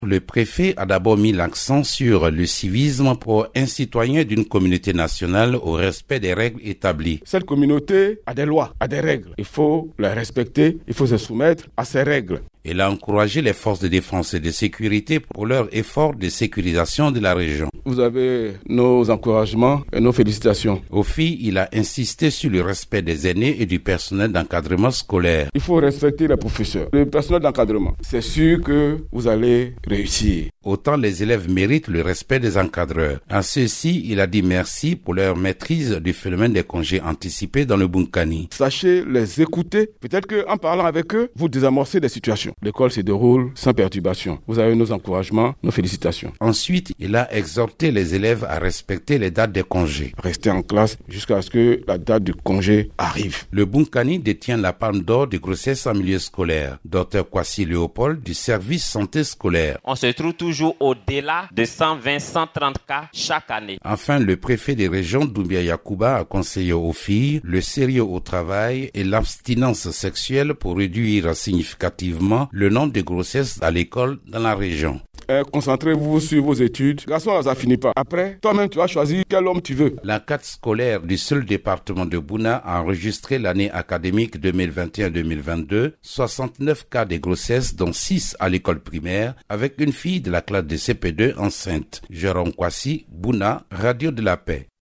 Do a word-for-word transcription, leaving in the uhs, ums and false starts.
Le préfet a d'abord mis l'accent sur le civisme pour un citoyen d'une communauté nationale au respect des règles établies. Cette communauté a des lois, a des règles. Il faut les respecter, il faut se soumettre à ces règles. Il a encouragé les forces de défense et de sécurité pour leur effort de sécurisation de la région. Vous avez nos encouragements et nos félicitations. Au F I, il a insisté sur le respect des aînés et du personnel d'encadrement scolaire. Il faut respecter les professeurs, le personnel d'encadrement. C'est sûr que vous allez réussir. Autant les élèves méritent le respect des encadreurs. À ceux-ci, il a dit merci pour leur maîtrise du phénomène des congés anticipés dans le Bunkani. Sachez les écouter. Peut-être qu'en parlant avec eux, vous désamorcez des situations. L'école se déroule sans perturbation. Vous avez nos encouragements, nos félicitations. Ensuite, il a exhorté les élèves à respecter les dates des congés. Restez en classe jusqu'à ce que la date du congé arrive. Le Bunkani détient la palme d'or de grossesse en milieu scolaire. Docteur Kwasi Léopold du service santé scolaire. On se trouve toujours au-delà de cent vingt à cent trente cas chaque année. Enfin, le préfet des régions Doumbia Yacouba a conseillé aux filles le sérieux au travail et l'abstinence sexuelle pour réduire significativement le nombre de grossesses à l'école dans la région. Eh, concentrez-vous sur vos études. Garçon, ça finit pas. Après, toi-même, tu vas choisir quel homme tu veux. La carte scolaire du seul département de Bouna a enregistré l'année académique deux mille vingt et un deux mille vingt-deux soixante-neuf cas de grossesse, dont six à l'école primaire, avec une fille de la classe de C P deux enceinte. Jérôme Kwasi, Bouna, Radio de la Paix.